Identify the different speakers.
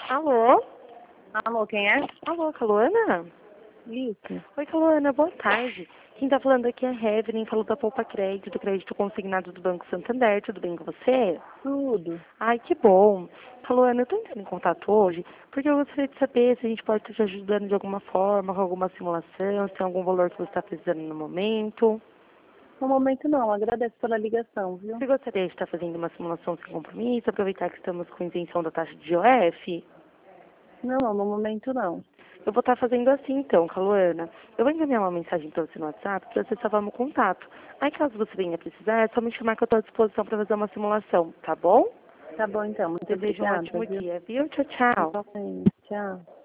Speaker 1: Alô?
Speaker 2: Alô, quem é?
Speaker 1: Alô, Caluana?
Speaker 2: Isso.
Speaker 1: Oi, Caluana, boa tarde. Quem tá falando aqui é a Evelyn, falou da Poupa Crédito, do crédito consignado do Banco Santander. Tudo bem com você?
Speaker 2: Tudo.
Speaker 1: Ai, que bom. Caluana, eu tô entrando em contato hoje porque eu gostaria de saber se a gente pode estar te ajudando de alguma forma, com alguma simulação, se tem algum valor que você está precisando no momento.
Speaker 2: No momento não, agradeço pela ligação, viu?
Speaker 1: Você gostaria de estar fazendo uma simulação sem compromisso, aproveitar que estamos com isenção da taxa de IOF?
Speaker 2: Não, no momento não.
Speaker 1: Eu vou estar fazendo assim então, Caluana. Eu vou encaminhar uma mensagem para você no WhatsApp para você salvar meu contato. Aí caso você venha precisar, é só me chamar que eu estou à disposição para fazer uma simulação, tá bom?
Speaker 2: Tá bom então, muito
Speaker 1: Desejo um
Speaker 2: obrigada,
Speaker 1: ótimo
Speaker 2: viu?
Speaker 1: dia, viu? Tchau, tchau.
Speaker 2: Igualmente, tchau.